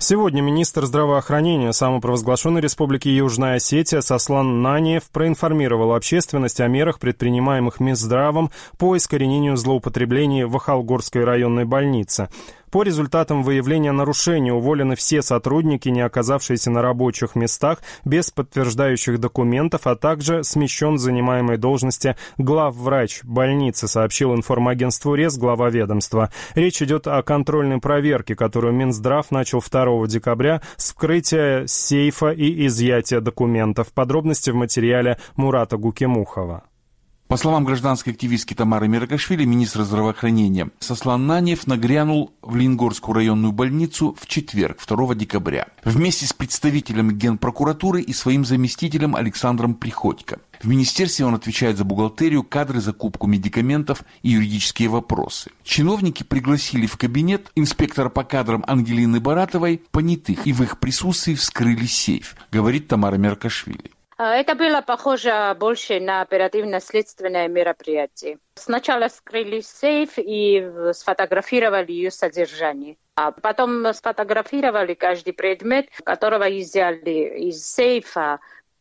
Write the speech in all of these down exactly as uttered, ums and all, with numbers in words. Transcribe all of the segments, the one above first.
Сегодня министр здравоохранения самопровозглашенной Республики Южная Осетия Сослан Наниев проинформировал общественность о мерах, предпринимаемых Минздравом по искоренению злоупотреблений в Ахалгорской районной больнице. По результатам выявления нарушений уволены все сотрудники, не оказавшиеся на рабочих местах, без подтверждающих документов, а также смещен с занимаемой должности главврач больницы, сообщил информагентству РЕС глава ведомства. Речь идет о контрольной проверке, которую Минздрав начал второго декабря с вскрытия сейфа и изъятия документов. Подробности в материале Мурата Гукимухова. По словам гражданской активистки Тамары Миракашвили, министра здравоохранения Сослан Наниев нагрянул в Ленгорскую районную больницу в четверг, второго декабря, вместе с представителем Генпрокуратуры и своим заместителем Александром Приходько. В министерстве он отвечает за бухгалтерию, кадры, закупку медикаментов и юридические вопросы. Чиновники пригласили в кабинет инспектора по кадрам Ангелины Баратовой понятых и в их присутствии вскрыли сейф, говорит Тамара Миракашвили. Это было похоже больше на оперативно-следственное мероприятие. Сначала вскрыли сейф и сфотографировали ее содержание. А потом сфотографировали каждый предмет, которого изъяли из сейфа,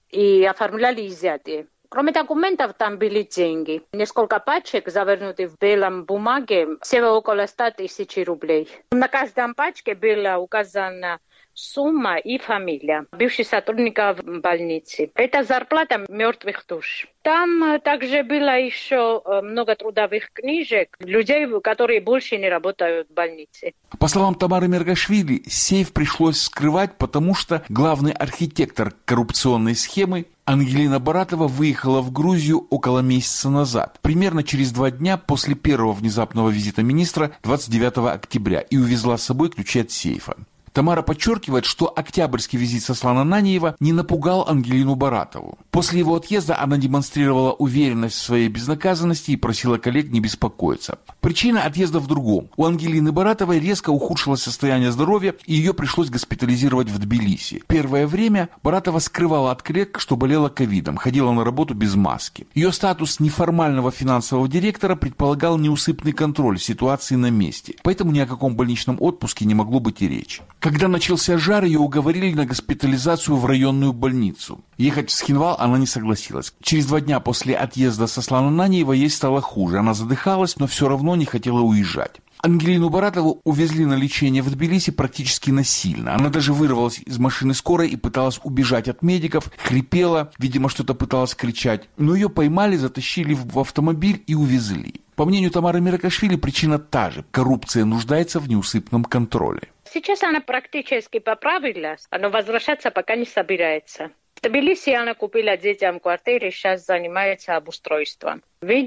и оформляли изъятие. Кроме документов, там были деньги. Несколько пачек, завернутых в белом бумаге, всего около ста тысяч рублей. На каждом пачке была указана сумма и фамилия бывших сотрудников больницы. Это зарплата мертвых душ. Там также было еще много трудовых книжек людей, которые больше не работают в больнице. По словам Тамары Миракашвили, сейф пришлось вскрывать, потому что главный архитектор коррупционной схемы Ангелина Баратова выехала в Грузию около месяца назад, примерно через два дня после первого внезапного визита министра двадцать девятого октября, и увезла с собой ключи от сейфа. Тамара подчеркивает, что октябрьский визит Сослана Наниева не напугал Ангелину Баратову. После его отъезда она демонстрировала уверенность в своей безнаказанности и просила коллег не беспокоиться. Причина отъезда в другом. У Ангелины Баратовой резко ухудшилось состояние здоровья, и ее пришлось госпитализировать в Тбилиси. Первое время Баратова скрывала от коллег, что болела ковидом, ходила на работу без маски. Ее статус неформального финансового директора предполагал неусыпный контроль ситуации на месте, поэтому ни о каком больничном отпуске не могло быть и речи. Когда начался жар, ее уговорили на госпитализацию в районную больницу. Ехать в Схинвал она не согласилась. Через два дня после отъезда Сослана Наниева ей стало хуже. Она задыхалась, но все равно не хотела уезжать. Ангелину Баратову увезли на лечение в Тбилиси практически насильно. Она даже вырвалась из машины скорой и пыталась убежать от медиков, хрипела, видимо, что-то пыталась кричать. Но ее поймали, затащили в автомобиль и увезли. По мнению Тамары Миракашвили, причина та же. Коррупция нуждается в неусыпном контроле. Сейчас она практически поправилась, но возвращаться пока не собирается. В Тбилиси она купила детям квартиру, сейчас занимается обустройством.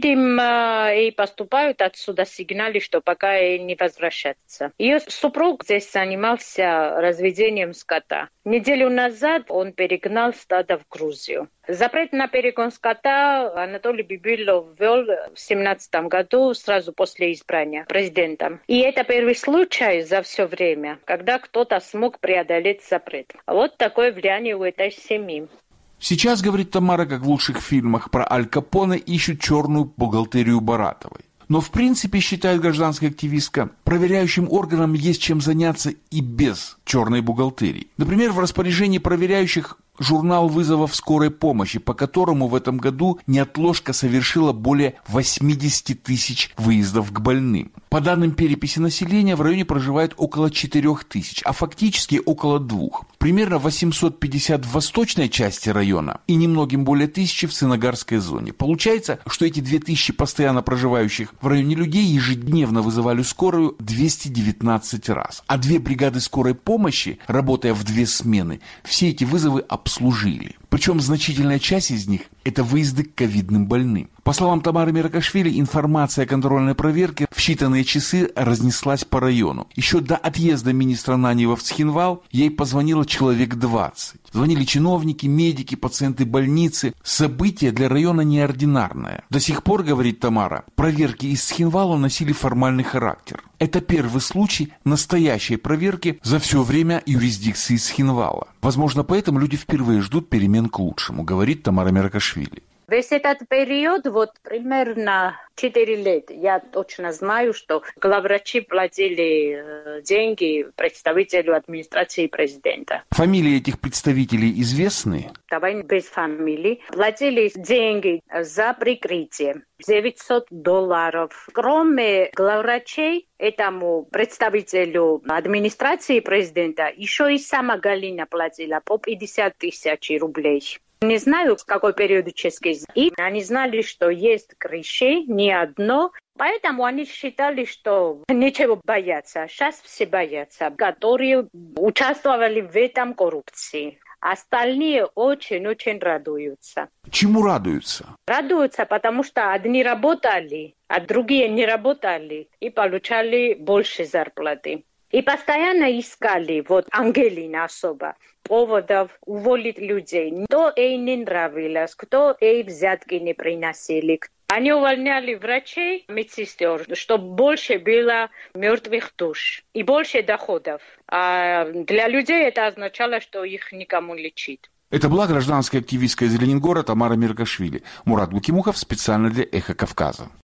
Видимо, и поступают отсюда сигналы, что пока и не возвращаться. Ее супруг здесь занимался разведением скота. Неделю назад он перегнал стадо в Грузию. Запрет на перегон скота Анатолий Бибилов ввел в семнадцатом году, сразу после избрания президентом. И это первый случай за все время, когда кто-то смог преодолеть запрет. Вот такое влияние у этой семьи. Сейчас, говорит Тамара, как в лучших фильмах про Аль Капоне, ищут черную бухгалтерию Баратовой. Но в принципе, считает гражданская активистка, проверяющим органам есть чем заняться и без черной бухгалтерии. Например, в распоряжении проверяющих журнал вызовов скорой помощи, по которому в этом году неотложка совершила более восемьдесят тысяч выездов к больным. По данным переписи населения, в районе проживает около четырех тысяч, а фактически около двух. Примерно восемьсот пятьдесят в восточной части района и немногим более тысячи в Цыногарской зоне. Получается, что эти две тысячи постоянно проживающих в районе людей ежедневно вызывали скорую двести девятнадцать раз. А две бригады скорой помощи, работая в две смены, все эти вызовы обслужили. Причем значительная часть из них – это выезды к ковидным больным. По словам Тамары Миракашвили, информация о контрольной проверке в считанные часы разнеслась по району. Еще до отъезда министра Наниева в Схинвал ей позвонило человек двадцать. Звонили чиновники, медики, пациенты больницы. Событие для района неординарное. До сих пор, говорит Тамара, проверки из Схинвала носили формальный характер. Это первый случай настоящей проверки за все время юрисдикции Схинвала. Возможно, поэтому люди впервые ждут перемен к лучшему, говорит Тамара Миракашвили. Весь этот период, вот примерно четыре лет, я точно знаю, что главврачи платили э, деньги представителю администрации президента. Фамилии этих представителей известны? Давай без фамилий. Платили деньги за прикрытие. девятьсот долларов. Кроме главврачей, этому представителю администрации президента, еще и сама Галина платила по пятьдесят тысяч рублей. Не знаю, в какой период чешский. И они знали, что есть крыши, не одно. Поэтому они считали, что нечего бояться. Сейчас все боятся, которые участвовали в этом коррупции. Остальные очень-очень радуются. Чему радуются? Радуются, потому что одни работали, а другие не работали и получали больше зарплаты. И постоянно искали, вот Ангелина особо, поводов уволить людей. Кто ей не нравилось, кто ей взятки не приносили. Они увольняли врачей, медсестер, чтобы больше было мертвых душ и больше доходов. А для людей это означало, что их никому лечить. Это была гражданская активистка из Ленинграда Тамара Мергашвили. Мурат Букимухов специально для «Эхо Кавказа».